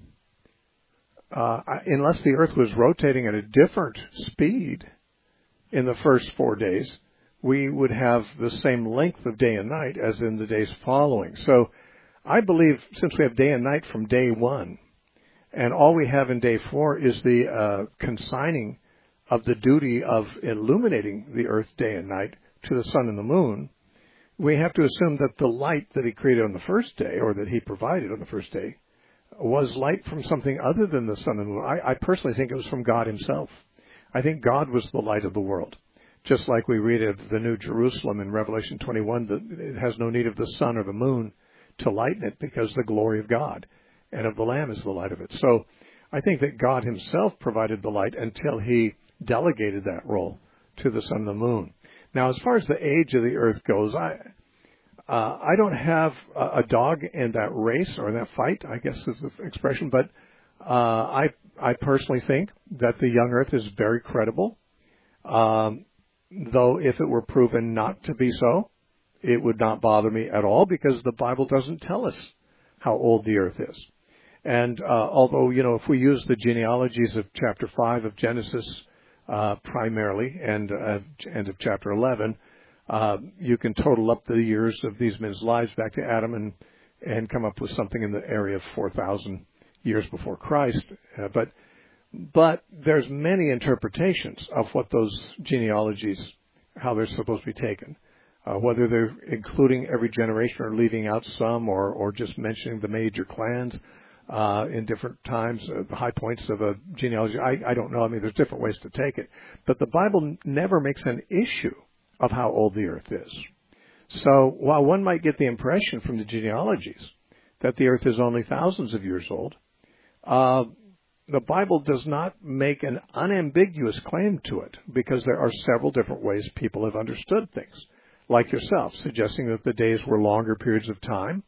uh, unless the Earth was rotating at a different speed in the first four days, we would have the same length of day and night as in the days following. So, I believe since we have day and night from day one, and all we have in day four is the uh, consigning of the duty of illuminating the earth day and night to the sun and the moon, we have to assume that the light that he created on the first day, or that he provided on the first day, was light from something other than the sun and the moon. I, I personally think it was from God himself. I think God was the light of the world. Just like we read of the New Jerusalem in Revelation twenty-one, that it has no need of the sun or the moon to lighten it because the glory of God and of the Lamb is the light of it. So I think that God himself provided the light until he delegated that role to the sun and the moon. Now, as far as the age of the earth goes, I uh, I don't have a, a dog in that race or in that fight, I guess is the expression, but uh, I I personally think that the young earth is very credible, um, though if it were proven not to be so, it would not bother me at all because the Bible doesn't tell us how old the earth is. And uh, although, you know, if we use the genealogies of chapter five of Genesis uh, primarily and, uh, and of chapter eleven, uh, you can total up the years of these men's lives back to Adam and, and come up with something in the area of four thousand years before Christ. Uh, but but there's many interpretations of what those genealogies, how they're supposed to be taken. Uh, whether they're including every generation or leaving out some or, or just mentioning the major clans. uh, in different times, uh, the high points of a genealogy. I, I don't know. I mean, there's different ways to take it. But the Bible never makes an issue of how old the earth is. So while one might get the impression from the genealogies that the earth is only thousands of years old, uh, the Bible does not make an unambiguous claim to it, because there are several different ways people have understood things, like yourself, suggesting that the days were longer periods of time.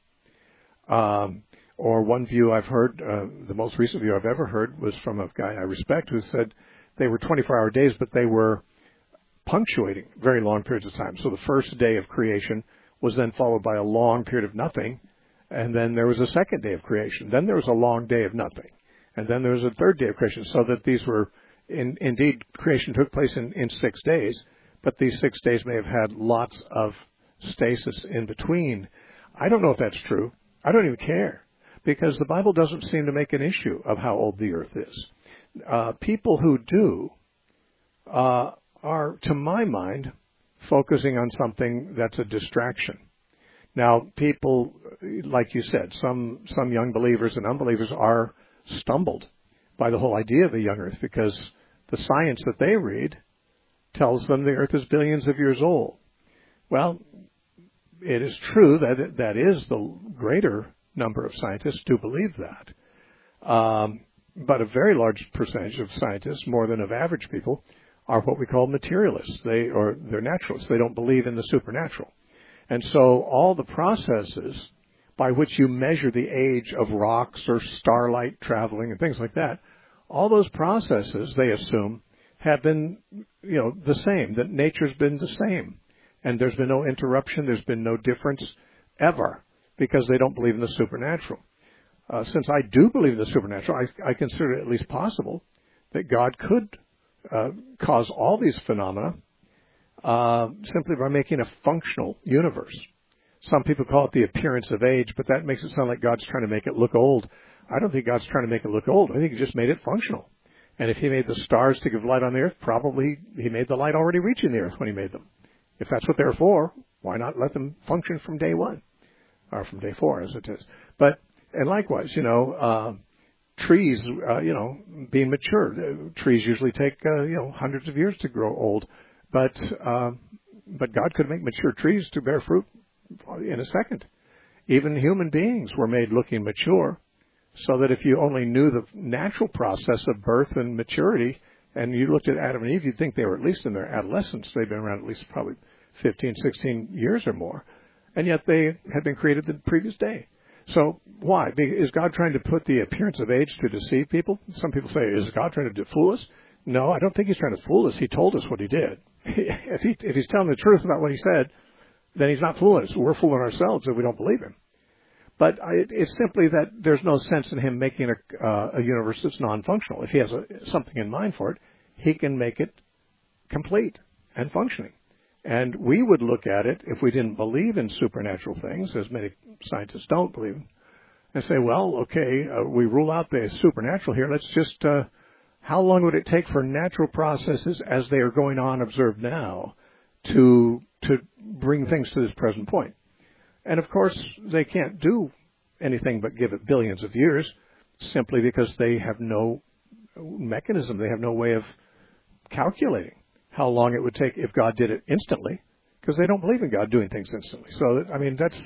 Um, or one view I've heard, uh, the most recent view I've ever heard was from a guy I respect who said they were twenty-four hour days, but they were punctuating very long periods of time. So the first day of creation was then followed by a long period of nothing, and then there was a second day of creation. Then there was a long day of nothing, and then there was a third day of creation, so that these were, in, indeed, creation took place in, in six days, but these six days may have had lots of stasis in between. I don't know if that's true. I don't even care, because the Bible doesn't seem to make an issue of how old the earth is. Uh, people who do uh, are, to my mind, focusing on something that's a distraction. Now, people, like you said, some some young believers and unbelievers are stumbled by the whole idea of the young earth, because the science that they read tells them the earth is billions of years old. Well, it is true that it, that is the greater number of scientists do believe that. Um, but a very large percentage of scientists, more than of average people, are what we call materialists. They, or they're naturalists. They don't believe in the supernatural. And so all the processes by which you measure the age of rocks or starlight traveling and things like that, all those processes, they assume, have been, you know, the same, that nature's been the same. And there's been no interruption, there's been no difference ever, because they don't believe in the supernatural. Uh, since I do believe in the supernatural, I, I consider it at least possible that God could uh, cause all these phenomena uh, simply by making a functional universe. Some people call it the appearance of age, but that makes it sound like God's trying to make it look old. I don't think God's trying to make it look old. I think He just made it functional. And if He made the stars to give light on the earth, probably He made the light already reaching the earth when He made them. If that's what they're for, why not let them function from day one, or from day four as it is? But, and likewise, you know, uh, trees, uh, you know, being mature, trees usually take, uh, you know, hundreds of years to grow old. But, uh, but God could make mature trees to bear fruit in a second. Even human beings were made looking mature, so that if you only knew the natural process of birth and maturity, and you looked at Adam and Eve, you'd think they were at least in their adolescence. They've been around at least probably fifteen, sixteen years or more. And yet they had been created the previous day. So why? Is God trying to put the appearance of age to deceive people? Some people say, is God trying to fool us? No, I don't think He's trying to fool us. He told us what He did. if, he, if He's telling the truth about what He said, then He's not fooling us. We're fooling ourselves if we don't believe Him. But I, it's simply that there's no sense in Him making a, uh, a universe that's non-functional. If He has a, something in mind for it, He can make it complete and functioning. And we would look at it, if we didn't believe in supernatural things, as many scientists don't believe, and say, well, okay, uh, we rule out the supernatural here. Let's just, uh, how long would it take for natural processes as they are going on observed now to to bring things to this present point? And, of course, they can't do anything but give it billions of years, simply because they have no mechanism. They have no way of calculating how long it would take if God did it instantly, because they don't believe in God doing things instantly. So, I mean, that's,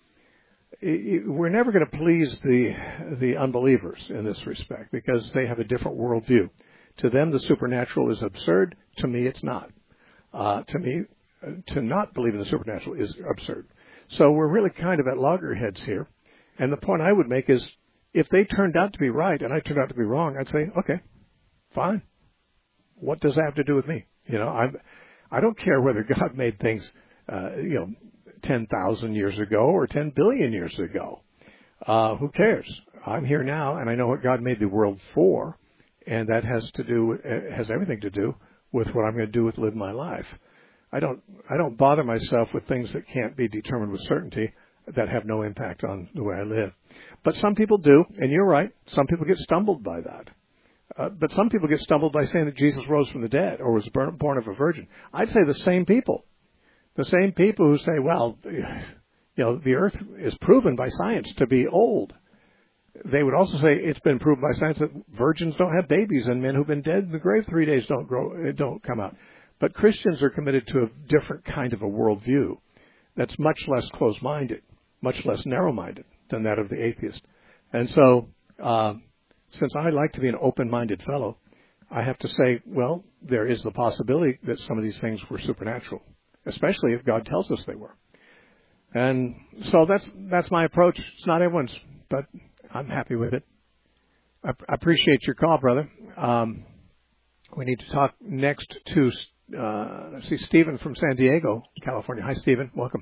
we're never going to please the the unbelievers in this respect, because they have a different worldview. To them, the supernatural is absurd. To me, it's not. Uh, to me, to not believe in the supernatural is absurd. So we're really kind of at loggerheads here. And the point I would make is, if they turned out to be right and I turned out to be wrong, I'd say, okay, fine. What does that have to do with me? You know, I'm, I don't care whether God made things, uh, you know, ten thousand years ago or ten billion years ago. Uh, who cares? I'm here now, and I know what God made the world for, and that has to do, has everything to do with what I'm going to do with live my life. I don't, I don't bother myself with things that can't be determined with certainty, that have no impact on the way I live. But some people do, and you're right. Some people get stumbled by that. Uh, but some people get stumbled by saying that Jesus rose from the dead or was born of a virgin. I'd say the same people. The same people who say, well, you know, the earth is proven by science to be old. they would also say it's been proven by science that virgins don't have babies and men who've been dead in the grave three days don't grow, don't come out. But Christians are committed to a different kind of a worldview that's much less closed-minded, much less narrow-minded than that of the atheist. And so, uh, since I like to be an open-minded fellow, I have to say, well, there is the possibility that some of these things were supernatural, especially if God tells us they were. And so that's that's my approach. It's not everyone's, but I'm happy with it. I, I appreciate your call, brother. Um, we need to talk next to, uh, let's see, Stephen from San Diego, California. Hi, Stephen. Welcome.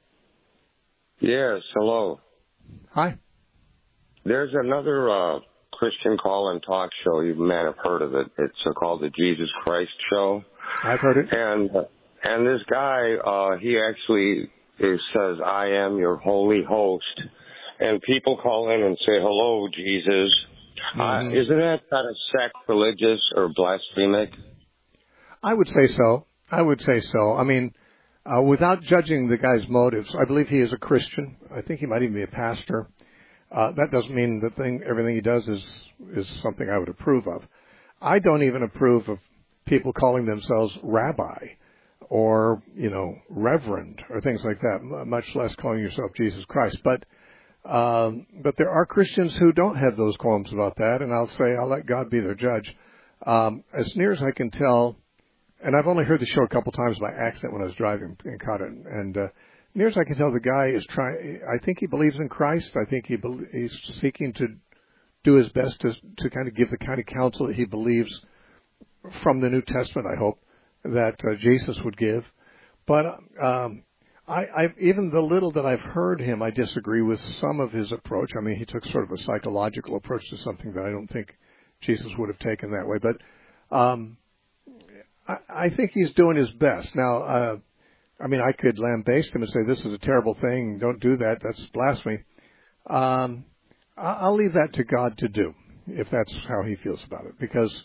Yes, hello. Hi. There's another uh, Christian call and talk show. You might have heard of it. It's uh, called the Jesus Christ Show. I've heard it. And uh, and this guy, uh, he actually it says, "I am your holy host," and people call in and say, "Hello, Jesus." Mm-hmm. Uh, isn't that kind of sacrilegious or blasphemic? I would say so. I would say so. I mean, uh, without judging the guy's motives, I believe he is a Christian. I think he might even be a pastor. Uh, that doesn't mean the thing, everything he does is is something I would approve of. I don't even approve of people calling themselves rabbi or, you know, reverend or things like that, much less calling yourself Jesus Christ. But um, but there are Christians who don't have those qualms about that, and I'll say I'll let God be their judge. Um, as near as I can tell, and I've only heard the show a couple times by accident when I was driving and caught it, and uh, near as I can tell, the guy is trying. I think he believes in Christ. I think he be, he's seeking to do his best to to kind of give the kind of counsel that he believes from the New Testament. I hope that uh, Jesus would give. But um, I, I've, even the little that I've heard him, I disagree with some of his approach. I mean, he took sort of a psychological approach to something that I don't think Jesus would have taken that way. But um, I, I think he's doing his best. Now, uh, I mean, I could lambaste him and say, this is a terrible thing, don't do that, that's blasphemy. Um, I'll leave that to God to do, if that's how he feels about it, because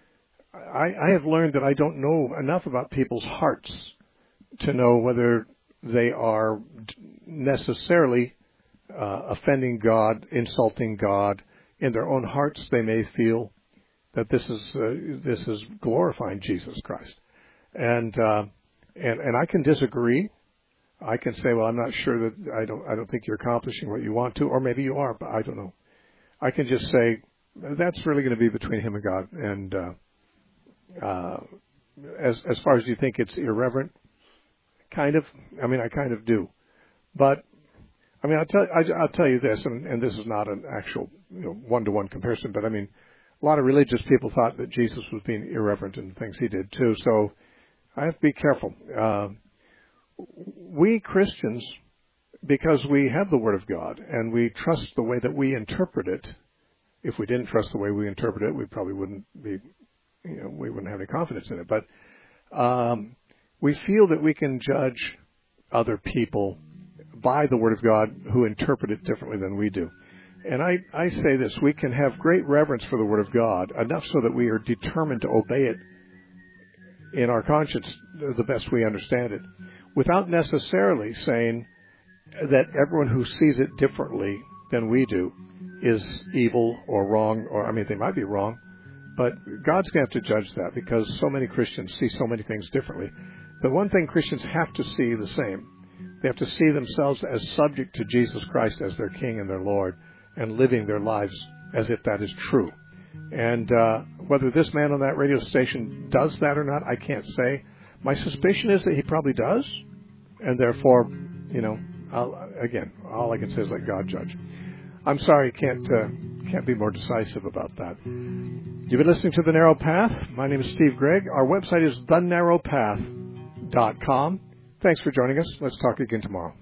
I, I have learned that I don't know enough about people's hearts to know whether they are necessarily uh, offending God, insulting God. In their own hearts, they may feel that this is uh, this is glorifying Jesus Christ, and uh, and and I can disagree. I can say, well, I'm not sure that I don't I don't think you're accomplishing what you want to, or maybe you are, but I don't know. I can just say that's really going to be between him and God. And uh, uh, as as far as you think it's irreverent, kind of. I mean, I kind of do, but I mean, I'll tell I, I'll tell you this, and, and this is not an actual you know, one-to-one comparison, but I mean, a lot of religious people thought that Jesus was being irreverent in the things he did too. So I have to be careful. Uh, we Christians, because we have the Word of God and we trust the way that we interpret it. If we didn't trust the way we interpret it, we probably wouldn't be, you know, we wouldn't have any confidence in it. But um, we feel that we can judge other people by the Word of God who interpret it differently than we do. And I, I say this, we can have great reverence for the Word of God, enough so that we are determined to obey it in our conscience the best we understand it, without necessarily saying that everyone who sees it differently than we do is evil or wrong, or, I mean, they might be wrong, but God's going to have to judge that because so many Christians see so many things differently. The one thing Christians have to see the same. They have to see themselves as subject to Jesus Christ as their King and their Lord, and living their lives as if that is true. And uh, whether this man on that radio station does that or not, I can't say. My suspicion is that he probably does, and therefore, you know, I'll, again, all I can say is let God judge. I'm sorry, can't uh, can't be more decisive about that. You've been listening to The Narrow Path. My name is Steve Gregg. Our website is the narrow path dot com. Thanks for joining us. Let's talk again tomorrow.